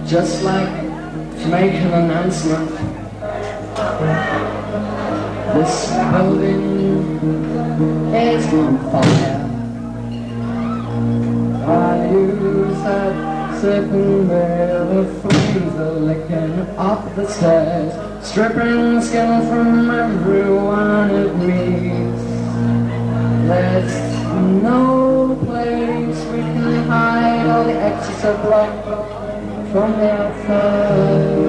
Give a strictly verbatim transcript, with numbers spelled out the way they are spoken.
just like to make an announcement. This building is on fire. I use that certain way of fleas are licking up the stairs, stripping skin from everyone it meets. There's no place we can hide all the excess of light from the outside.